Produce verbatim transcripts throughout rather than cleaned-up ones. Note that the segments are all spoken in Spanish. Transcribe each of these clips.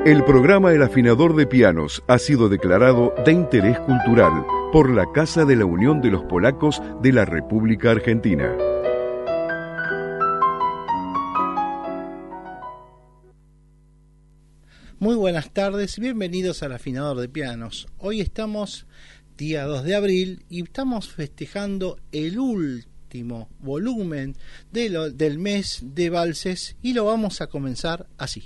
El programa El Afinador de Pianos ha sido declarado de interés cultural por la Casa de la Unión de los Polacos de la República Argentina. Muy buenas tardes, bienvenidos al Afinador de Pianos. Hoy estamos día dos de abril y estamos festejando el último volumen de lo, del mes de valses y lo vamos a comenzar así.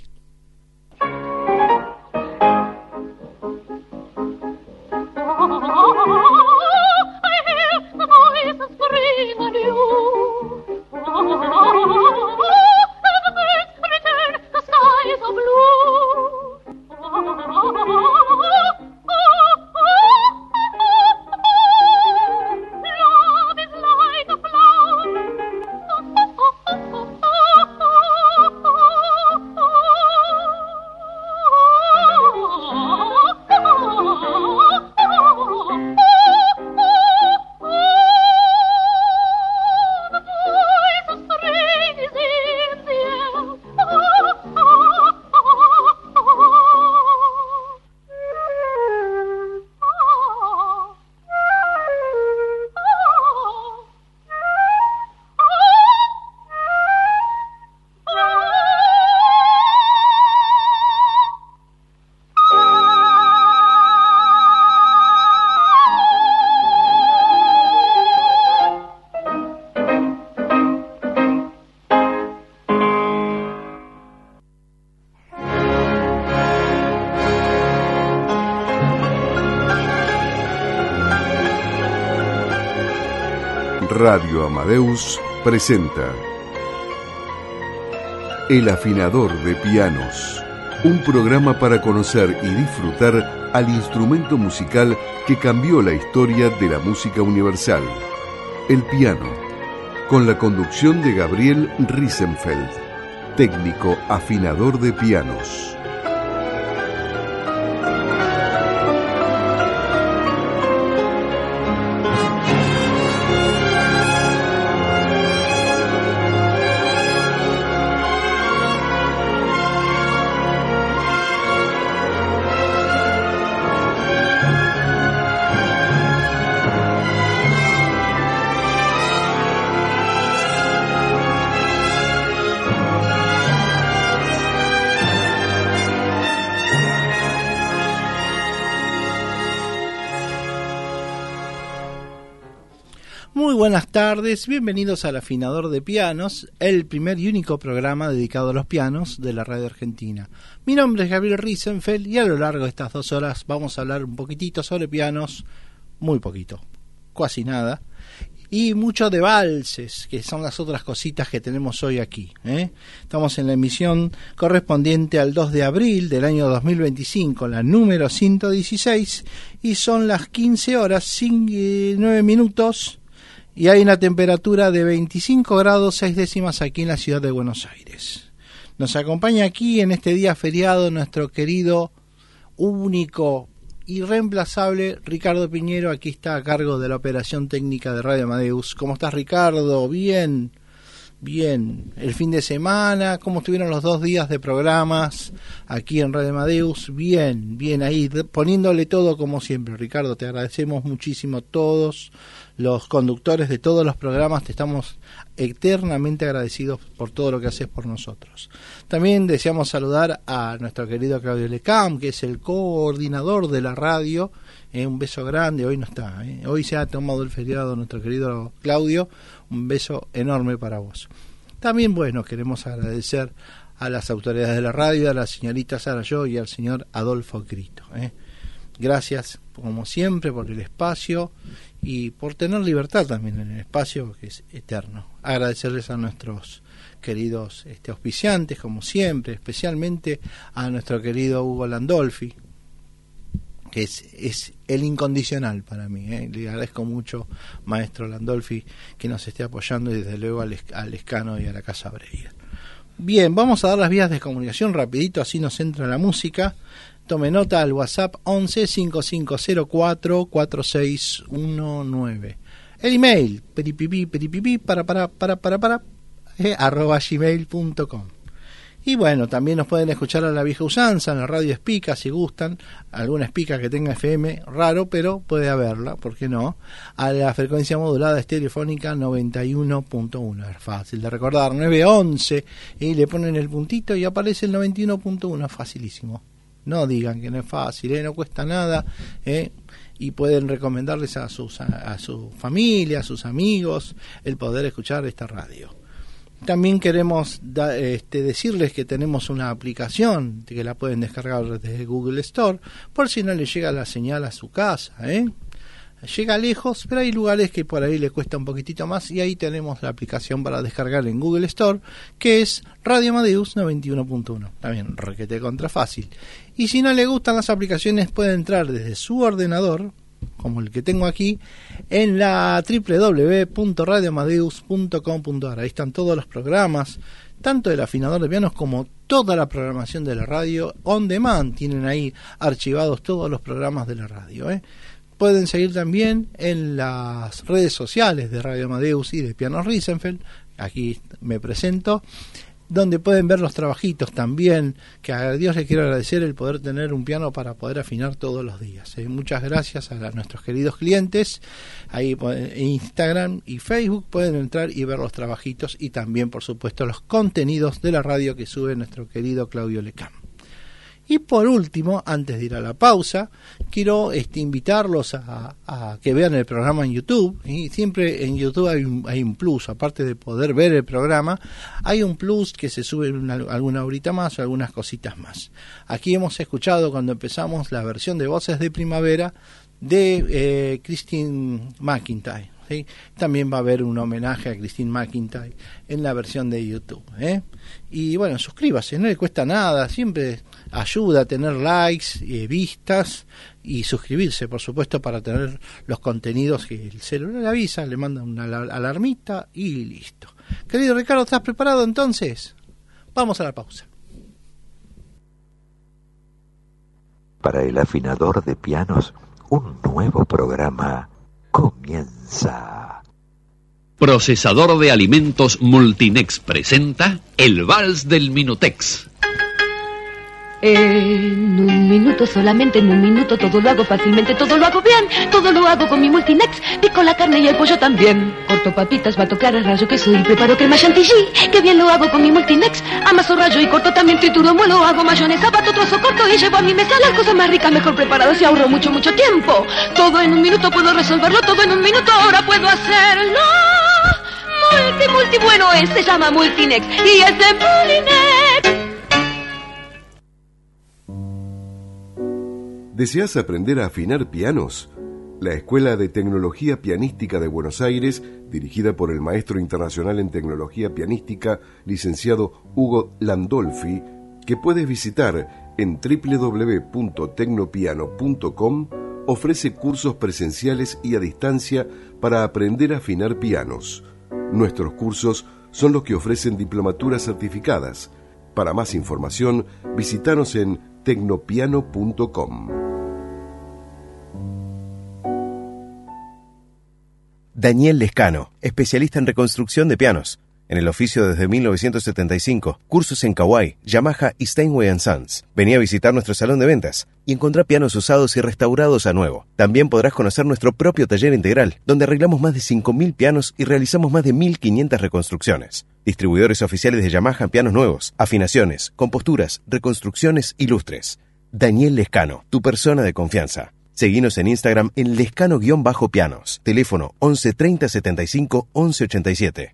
Radio Amadeus presenta El Afinador de Pianos, un programa para conocer y disfrutar al instrumento musical que cambió la historia de la música universal, el piano, con la conducción de Gabriel Riesenfeld, técnico afinador de pianos. Buenas tardes, bienvenidos al Afinador de Pianos, el primer y único programa dedicado a los pianos de la radio argentina. Mi nombre es Gabriel Riesenfeld y a lo largo de estas dos horas vamos a hablar un poquitito sobre pianos, muy poquito, casi nada, y mucho de valses, que son las otras cositas que tenemos hoy aquí, ¿eh? Estamos en la emisión correspondiente al dos de abril del año dos mil veinticinco, la número ciento dieciséis, y son las quince horas, nueve minutos, y hay una temperatura de veinticinco grados seis décimas aquí en la ciudad de Buenos Aires. Nos acompaña aquí en este día feriado nuestro querido, único, irreemplazable Ricardo Piñero. Aquí está a cargo de la operación técnica de Radio Amadeus. ¿Cómo estás, Ricardo? Bien, bien. El fin de semana, ¿cómo estuvieron los dos días de programas aquí en Radio Amadeus? Bien, bien ahí, poniéndole todo como siempre. Ricardo, te agradecemos muchísimo todos los conductores de todos los programas, te estamos eternamente agradecidos por todo lo que haces por nosotros. También deseamos saludar a nuestro querido Claudio Lecam, que es el coordinador de la radio. Eh, un beso grande, hoy no está, eh. hoy se ha tomado el feriado nuestro querido Claudio, un beso enorme para vos. También, bueno, queremos agradecer a las autoridades de la radio, a la señorita Sara Yo y al señor Adolfo Crito. Eh. Gracias, como siempre, por el espacio y por tener libertad también en el espacio, que es eterno. Agradecerles a nuestros queridos este, auspiciantes, como siempre, especialmente a nuestro querido Hugo Landolfi, que es, es el incondicional para mí. ¿eh? Le agradezco mucho, maestro Landolfi, que nos esté apoyando, y desde luego al, al Escano y a la Casa Breyer. Bien, vamos a dar las vías de comunicación rapidito, así nos entra la música. Tome nota al WhatsApp once cinco cinco cero cuatro cuatro seis uno nueve. El email, peripipi, peripipi, para, para, para, para, para, eh, arroba gmail punto com. Y bueno, también nos pueden escuchar a la vieja usanza en la radio Espica, si gustan, alguna Espica que tenga F M, raro, pero puede haberla, ¿por qué no? A la frecuencia modulada estereofónica noventa y uno punto uno, es fácil de recordar, nueve once, y le ponen el puntito y aparece el noventa y uno punto uno, facilísimo. No digan que no es fácil, ¿eh? No cuesta nada, ¿eh? Y pueden recomendarles a, sus, a, a su familia, a sus amigos, el poder escuchar esta radio. También queremos da, este, decirles que tenemos una aplicación que la pueden descargar desde Google Store por si no les llega la señal a su casa, ¿eh? Llega lejos, pero hay lugares que por ahí le cuesta un poquitito más y ahí tenemos la aplicación para descargar en Google Store, que es Radio Amadeus noventa y uno punto uno. También requete contra fácil. Y si no le gustan las aplicaciones, puede entrar desde su ordenador, como el que tengo aquí, en la doble u doble u doble u punto radio amadeus punto com punto a r. Ahí están todos los programas, tanto del afinador de pianos como toda la programación de la radio on demand. Tienen ahí archivados todos los programas de la radio, ¿eh? Pueden seguir también en las redes sociales de Radio Amadeus y de Pianos Riesenfeld. Aquí me presento, donde pueden ver los trabajitos también, que a Dios le quiero agradecer el poder tener un piano para poder afinar todos los días. Eh, muchas gracias a, la, a nuestros queridos clientes. Ahí en Instagram y Facebook pueden entrar y ver los trabajitos y también, por supuesto, los contenidos de la radio que sube nuestro querido Claudio Lecam. Y por último, antes de ir a la pausa, quiero este, invitarlos a, a que vean el programa en YouTube. Y siempre en YouTube hay un, hay un plus, aparte de poder ver el programa, hay un plus que se sube una, alguna horita más o algunas cositas más. Aquí hemos escuchado cuando empezamos la versión de Voces de Primavera de eh, Christine McIntyre. ¿Sí? También va a haber un homenaje a Christine McIntyre en la versión de YouTube, ¿eh? Y bueno, suscríbase, no le cuesta nada, siempre ayuda a tener likes, eh, vistas y suscribirse, por supuesto, para tener los contenidos que el celular le avisa, le manda una alarmita y listo. Querido Ricardo, ¿estás preparado entonces? Vamos a la pausa. Para el afinador de pianos, un nuevo programa comienza. Procesador de alimentos Multinex presenta el Vals del Minutex. En un minuto, solamente en un minuto, todo lo hago fácilmente, todo lo hago bien, todo lo hago con mi Multinex. Pico la carne y el pollo también. Corto papitas, bato claras, rayo queso y preparo crema chantilly. Qué bien lo hago con mi Multinex. Amaso, rayo y corto también, trituro, muelo, hago mayonesa, bato, trozo, corto y llevo a mi mesa las cosas más ricas, mejor preparadas y ahorro mucho, mucho tiempo. Todo en un minuto puedo resolverlo, todo en un minuto ahora puedo hacerlo. Multi, multi, bueno es, se llama Multinex y es de Multinex. ¿Deseas aprender a afinar pianos? La Escuela de Tecnología Pianística de Buenos Aires, dirigida por el maestro internacional en tecnología pianística, licenciado Hugo Landolfi, que puedes visitar en doble u doble u doble u punto tecnopiano punto com, ofrece cursos presenciales y a distancia para aprender a afinar pianos. Nuestros cursos son los que ofrecen diplomaturas certificadas. Para más información, visítanos en tecnopiano punto com. Daniel Lescano, especialista en reconstrucción de pianos. En el oficio desde mil novecientos setenta y cinco, cursos en Kawai, Yamaha y Steinway and Sons. Vení a visitar nuestro salón de ventas y encontrá pianos usados y restaurados a nuevo. También podrás conocer nuestro propio taller integral, donde arreglamos más de cinco mil pianos y realizamos más de mil quinientas reconstrucciones. Distribuidores oficiales de Yamaha en pianos nuevos, afinaciones, composturas, reconstrucciones y lustres. Daniel Lescano, tu persona de confianza. Seguinos en Instagram en lescano-pianos. Teléfono once treinta setenta y cinco once ochenta y siete.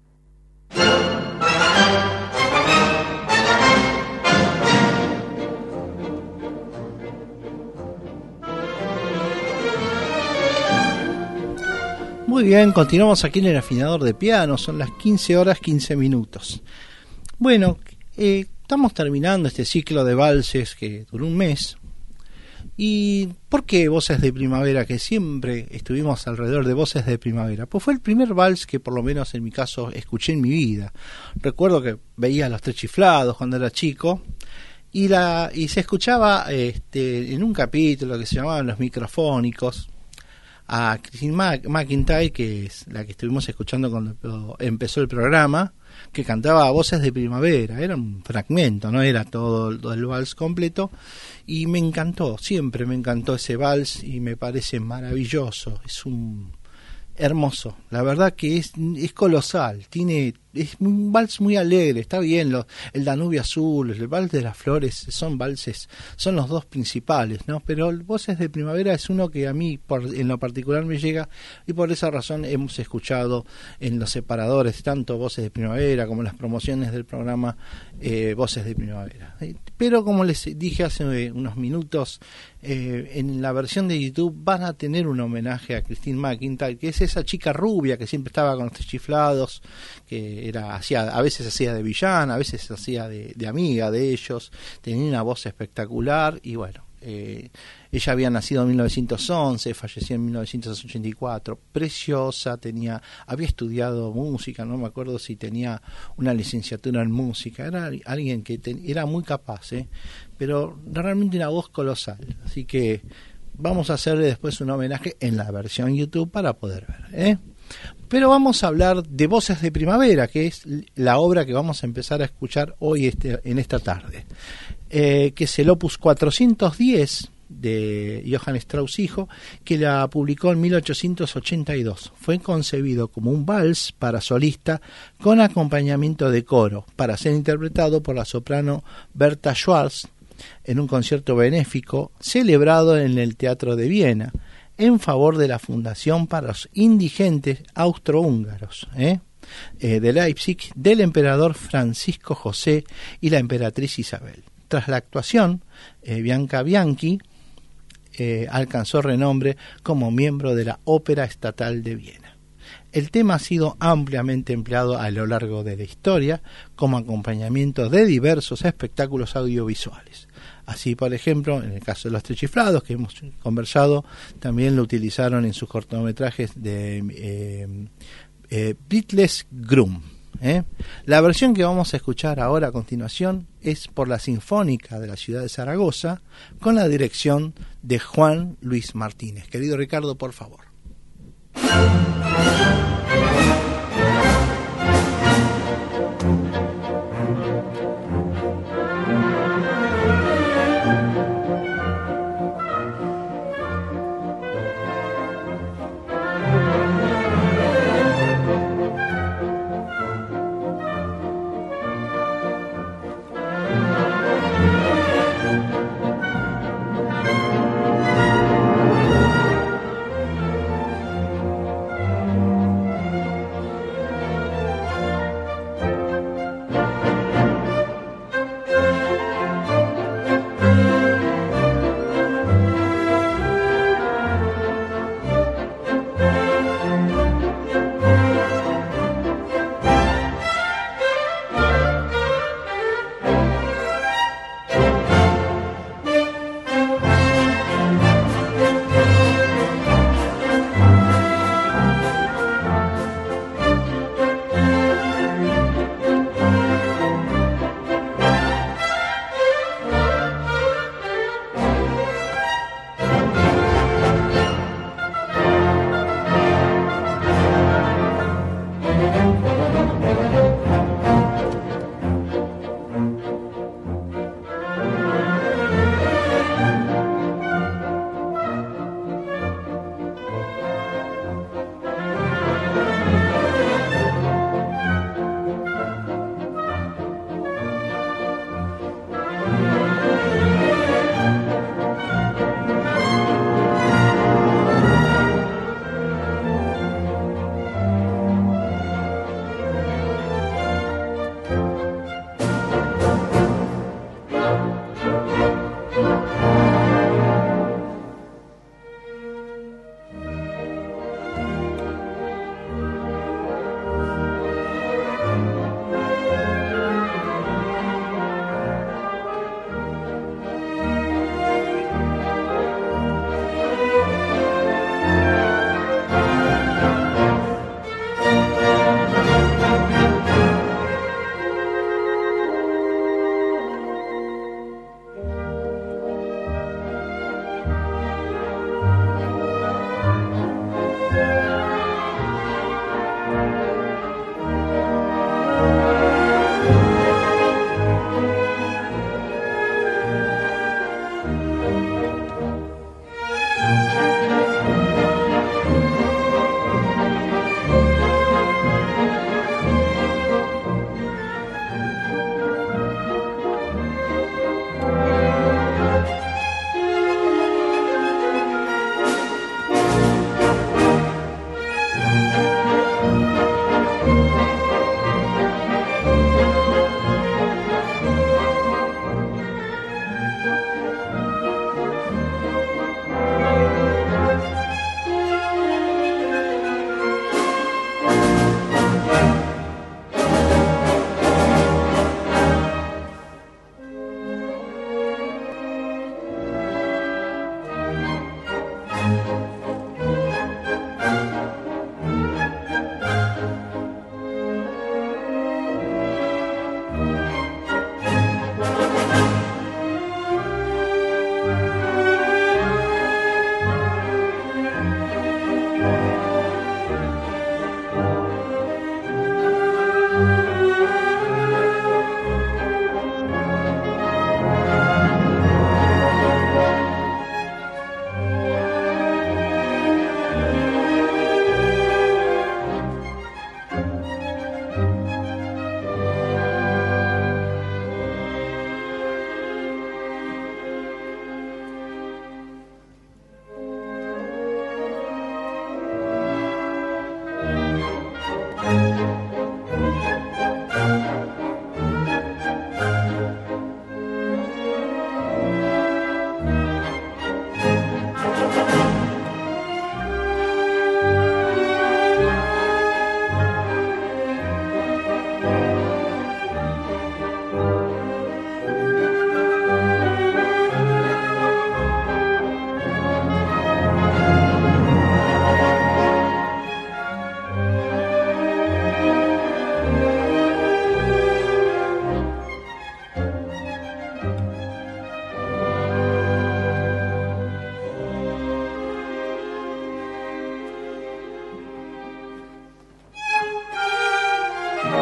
Muy bien, continuamos aquí en el afinador de piano, son las quince horas quince minutos. Bueno, eh, estamos terminando este ciclo de valses que duró un mes. ¿Y por qué Voces de Primavera? Que siempre estuvimos alrededor de Voces de Primavera. Pues fue el primer vals que por lo menos en mi caso escuché en mi vida. Recuerdo que veía Los Tres Chiflados cuando era chico y la y se escuchaba este, en un capítulo que se llamaban Los Microfónicos a Christine McIntyre, que es la que estuvimos escuchando cuando empezó el programa, que cantaba Voces de Primavera, era un fragmento, no era todo el, todo el vals completo, y me encantó, siempre me encantó ese vals y me parece maravilloso, es un hermoso, la verdad que es, es colosal, tiene es un vals muy alegre, está bien, lo, el Danubio Azul, el vals de las flores, son valses, son los dos principales, ¿no? Pero Voces de Primavera es uno que a mí por, en lo particular me llega, y por esa razón hemos escuchado en los separadores tanto Voces de Primavera como en las promociones del programa eh, Voces de Primavera. Pero como les dije hace unos minutos, eh, en la versión de YouTube van a tener un homenaje a Christine McIntyre, que es esa chica rubia que siempre estaba con los chiflados, que era hacía a veces hacía de villana, a veces hacía de, de amiga de ellos, tenía una voz espectacular y bueno, eh, ella había nacido en mil novecientos once, falleció en mil novecientos ochenta y cuatro, preciosa, tenía había estudiado música, no me acuerdo si tenía una licenciatura en música, era alguien que ten, era muy capaz, ¿eh? Pero realmente una voz colosal, así que vamos a hacerle después un homenaje en la versión YouTube para poder ver, ¿eh? Pero vamos a hablar de Voces de Primavera, que es la obra que vamos a empezar a escuchar hoy este, en esta tarde, eh, que es el opus cuatrocientos diez de Johann Strauss hijo, que la publicó en mil ochocientos ochenta y dos. Fue concebido como un vals para solista con acompañamiento de coro, para ser interpretado por la soprano Berta Schwarz en un concierto benéfico celebrado en el Teatro de Viena, en favor de la Fundación para los Indigentes Austrohúngaros, ¿eh? Eh, de Leipzig, del emperador Francisco José y la emperatriz Isabel. Tras la actuación, eh, Bianca Bianchi eh, alcanzó renombre como miembro de la Ópera Estatal de Viena. El tema ha sido ampliamente empleado a lo largo de la historia como acompañamiento de diversos espectáculos audiovisuales. Así, por ejemplo, en el caso de los Tres Chiflados, que hemos conversado, también lo utilizaron en sus cortometrajes de eh, eh, Beatles Groom. ¿eh? La versión que vamos a escuchar ahora a continuación es por la Sinfónica de la ciudad de Zaragoza, con la dirección de Juan Luis Martínez. Querido Ricardo, por favor.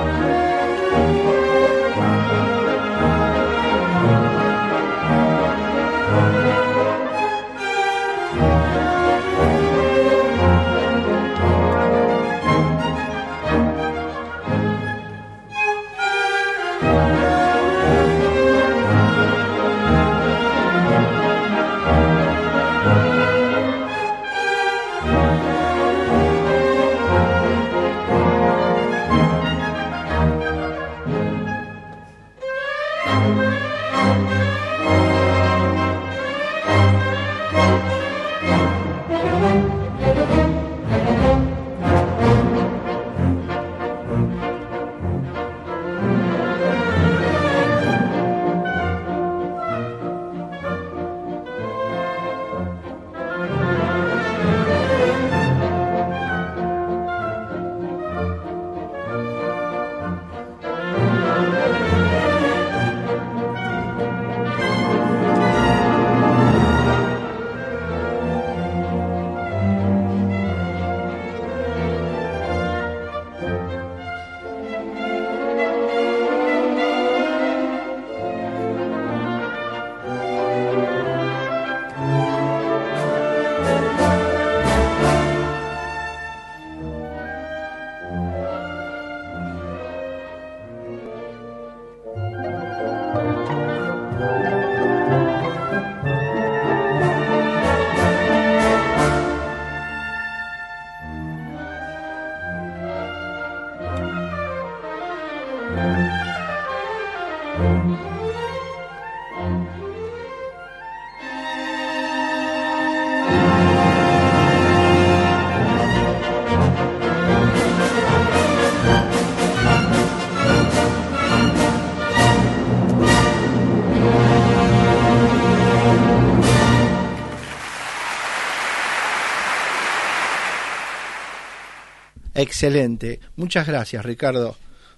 Excelente, muchas gracias, Ricardo.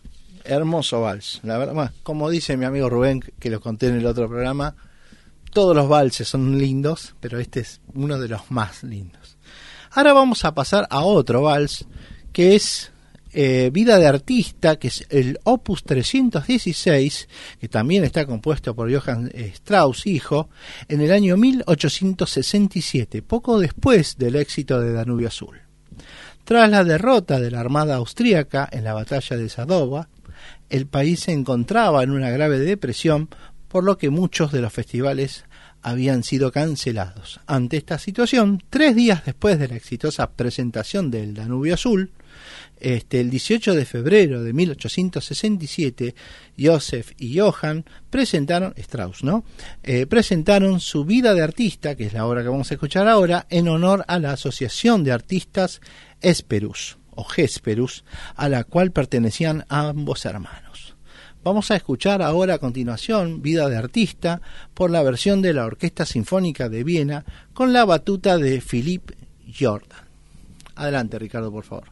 Hermoso vals, la verdad. Bueno, como dice mi amigo Rubén, que lo conté en el otro programa, todos los valses son lindos, pero este es uno de los más lindos. Ahora vamos a pasar a otro vals, que es eh, Vida de Artista, que es el Opus trescientos dieciséis, que también está compuesto por Johann Strauss, hijo, en el año mil ochocientos sesenta y siete, poco después del éxito de Danubio Azul. Tras la derrota de la Armada austríaca en la batalla de Sadowa, el país se encontraba en una grave depresión, por lo que muchos de los festivales habían sido cancelados. Ante esta situación, tres días después de la exitosa presentación del Danubio Azul, este, el dieciocho de febrero de mil ochocientos sesenta y siete, Joseph y Johann presentaron, Strauss, ¿no? Eh, presentaron su Vida de Artista, que es la obra que vamos a escuchar ahora, en honor a la Asociación de Artistas Hesperus, o Hesperus, a la cual pertenecían ambos hermanos. Vamos a escuchar ahora a continuación Vida de Artista por la versión de la Orquesta Sinfónica de Viena con la batuta de Philipp Jordan. Adelante, Ricardo, por favor.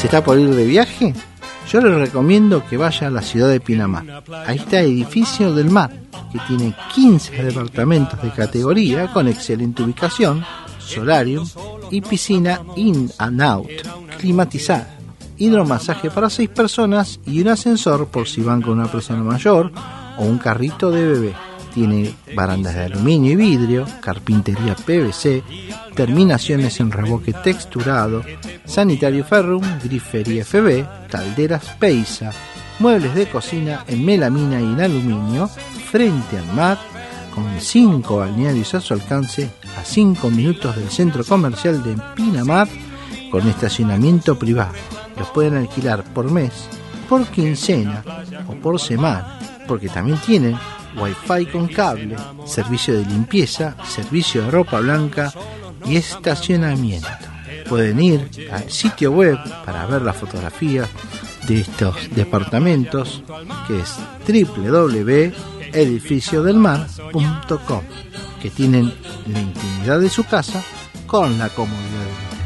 ¿Se está por ir de viaje? Yo les recomiendo que vaya a la ciudad de Pinamar. Ahí está Edificio del Mar, que tiene quince departamentos de categoría con excelente ubicación, solarium y piscina in and out, climatizada, hidromasaje para seis personas y un ascensor por si van con una persona mayor o un carrito de bebé. Tiene barandas de aluminio y vidrio, carpintería P V C, terminaciones en revoque texturado, sanitario ferrum, grifería F B, calderas Peisa, muebles de cocina en melamina y en aluminio, frente al mar, con cinco balnearios a su alcance, a cinco minutos del centro comercial de Pinamar, con estacionamiento privado. Los pueden alquilar por mes, por quincena o por semana, porque también tienen Wi-Fi con cable, servicio de limpieza, servicio de ropa blanca y estacionamiento. Pueden ir al sitio web para ver las fotografías de estos departamentos, que es doble u doble u doble u punto edificio del mar punto com, que tienen la intimidad de su casa con la comodidad de hotel.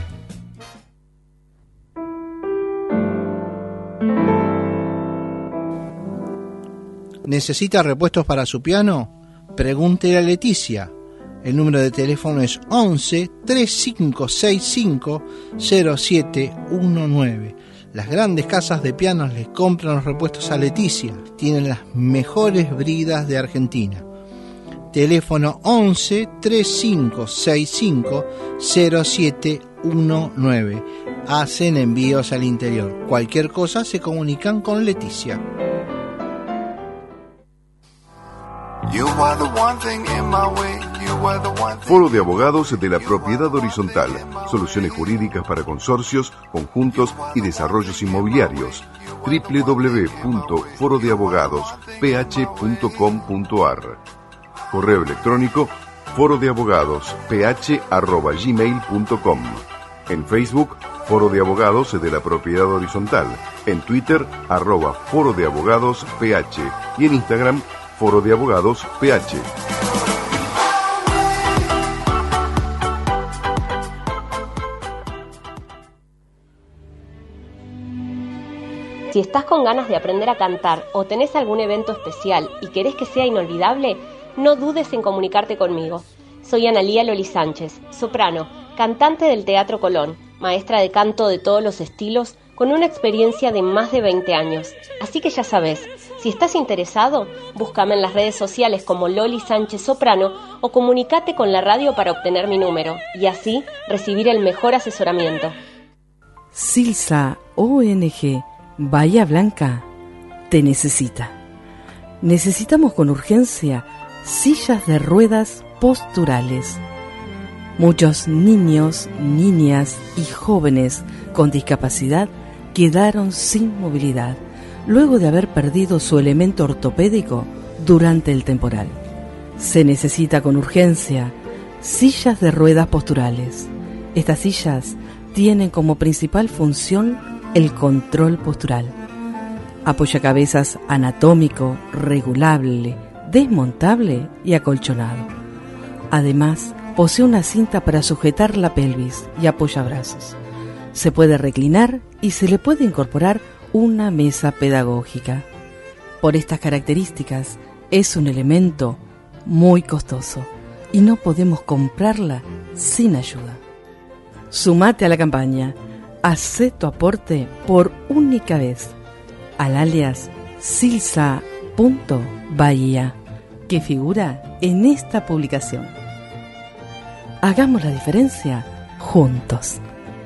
¿Necesita repuestos para su piano? Pregúntele a Leticia. El número de teléfono es once, treinta y cinco sesenta y cinco, cero siete diecinueve. Las grandes casas de pianos les compran los repuestos a Leticia. Tienen las mejores bridas de Argentina. Teléfono once, treinta y cinco sesenta y cinco, cero siete diecinueve. Hacen envíos al interior. Cualquier cosa se comunican con Leticia. Foro de Abogados de la Propiedad Horizontal. Soluciones jurídicas para consorcios, conjuntos y desarrollos inmobiliarios. doble u doble u doble u punto foro de abogados p h punto com punto a r. Correo electrónico foro de abogados p h arroba gmail punto com. En Facebook, Foro de Abogados de la Propiedad Horizontal. En Twitter, arroba Foro de Abogados P H. Y en Instagram, Foro de Abogados P H. Si estás con ganas de aprender a cantar o tenés algún evento especial y querés que sea inolvidable, no dudes en comunicarte conmigo. Soy Analía Loli Sánchez, soprano, cantante del Teatro Colón, maestra de canto de todos los estilos, con una experiencia de más de veinte años. Así que ya sabes, si estás interesado, búscame en las redes sociales como Loli Sánchez Soprano o comunícate con la radio para obtener mi número y así recibir el mejor asesoramiento. Silsa O N G Bahía Blanca te necesita. Necesitamos con urgencia sillas de ruedas posturales. Muchos niños, niñas y jóvenes con discapacidad quedaron sin movilidad luego de haber perdido su elemento ortopédico durante el temporal. Se necesita con urgencia sillas de ruedas posturales. Estas sillas tienen como principal función el control postural. Apoyacabezas anatómico, regulable, desmontable y acolchonado. Además, posee una cinta para sujetar la pelvis y apoyabrazos. Se puede reclinar y se le puede incorporar una mesa pedagógica. Por estas características, es un elemento muy costoso y no podemos comprarla sin ayuda. Sumate a la campaña. Hacé tu aporte por única vez al alias silsa punto bahía que figura en esta publicación. Hagamos la diferencia juntos.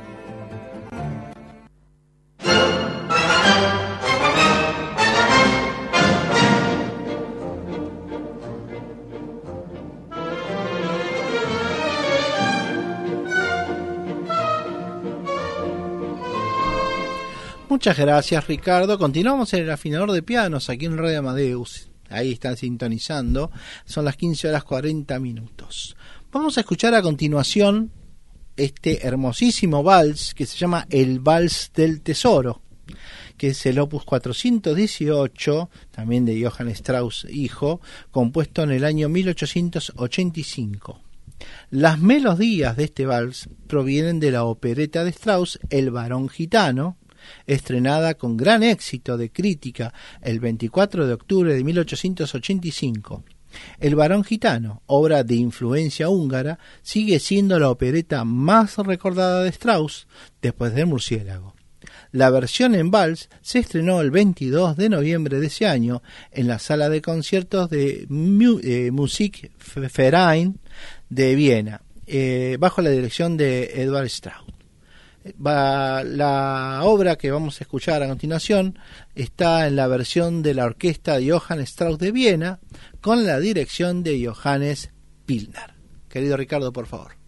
Muchas gracias, Ricardo. Continuamos en el afinador de pianos aquí en Radio Amadeus. Ahí están sintonizando. Son las quince horas cuarenta minutos. Vamos a escuchar a continuación este hermosísimo vals que se llama El Vals del Tesoro, que es el opus cuatrocientos dieciocho, también de Johann Strauss hijo, compuesto en el año mil ochocientos ochenta y cinco. Las melodías de este vals provienen de la opereta de Strauss, El Barón Gitano, estrenada con gran éxito de crítica el veinticuatro de octubre de mil ochocientos ochenta y cinco. El varón gitano, obra de influencia húngara, sigue siendo la opereta más recordada de Strauss después del Murciélago. La versión en vals se estrenó el veintidós de noviembre de ese año en la sala de conciertos de Musikverein de Viena, eh, bajo la dirección de Edward Strauss. Va, la obra que vamos a escuchar a continuación está en la versión de la orquesta de Johann Strauss de Viena con la dirección de Johannes Pilner. Querido Ricardo, por favor.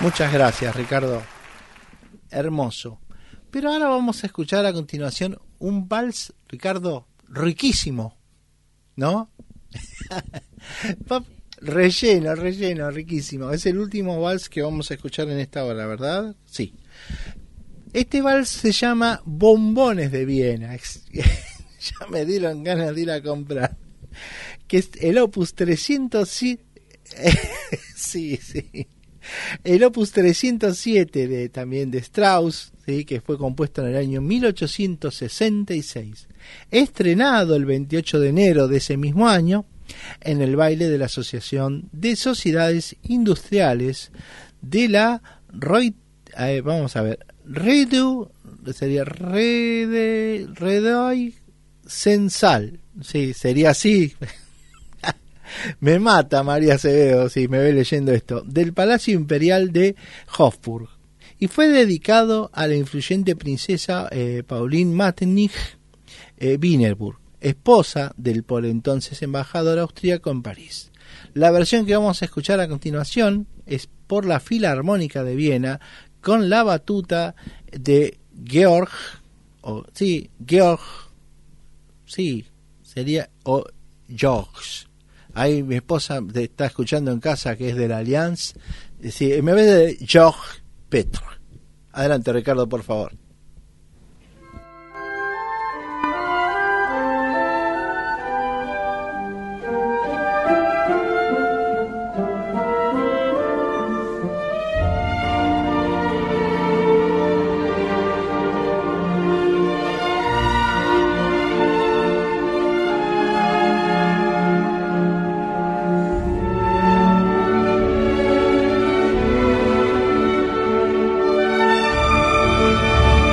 Muchas gracias, Ricardo. Hermoso. Pero ahora vamos a escuchar a continuación un vals, Ricardo, riquísimo, ¿no? Relleno, relleno, riquísimo. Es el último vals que vamos a escuchar en esta hora, ¿verdad? Sí. Este vals se llama Bombones de Viena. Ya me dieron ganas de ir a comprar. Que es el opus trescientos siete. Sí, sí. El opus trescientos siete de, también de Strauss, ¿sí? Que fue compuesto en el año mil ochocientos sesenta y seis. Estrenado el veintiocho de enero de ese mismo año en el baile de la Asociación de Sociedades Industriales de la Roy, eh, vamos a ver, Redu, sería Rede, Redoy Sensal, sí, sería así. Me mata María Acevedo si me ve leyendo esto, del Palacio Imperial de Hofburg, y fue dedicado a la influyente princesa eh, Pauline Metternich eh, Wienerburg, esposa del por entonces embajador austríaco en París. La versión que vamos a escuchar a continuación es por la Filarmónica de Viena, con la batuta de Georg, o sí, Georg, sí, sería, o Georges. Ahí mi esposa te está escuchando en casa, que es de la Allianz. Sí, me ve de Georg Petr. Adelante, Ricardo, por favor. Thank you.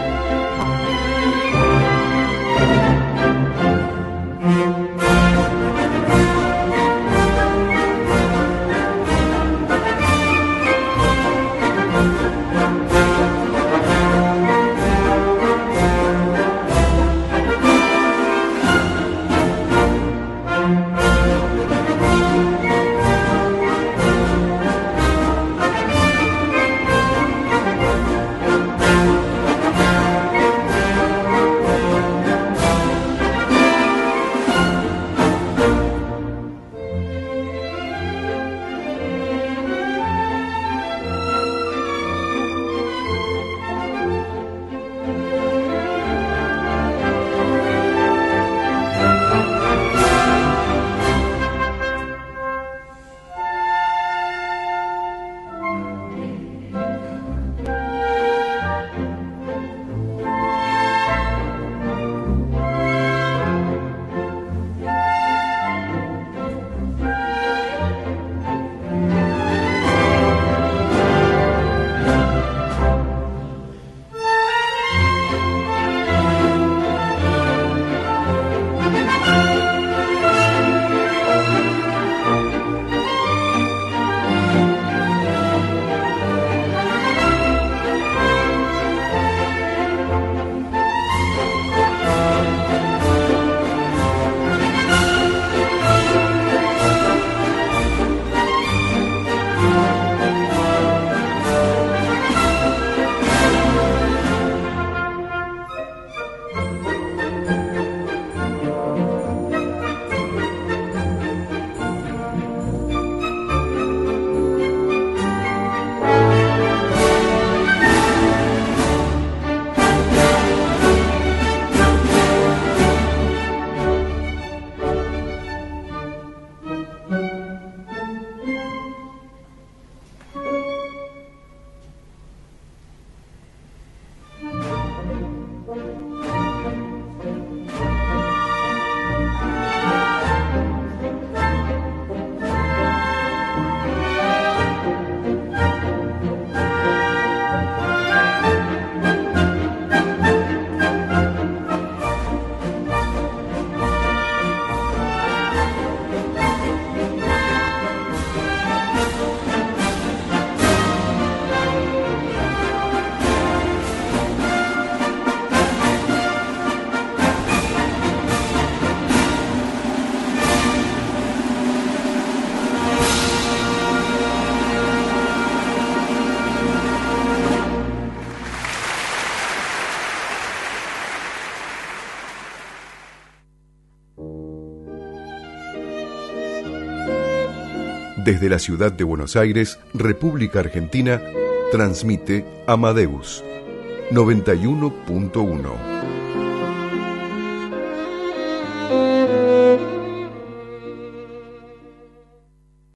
Desde la ciudad de Buenos Aires, República Argentina, transmite Amadeus noventa y uno punto uno.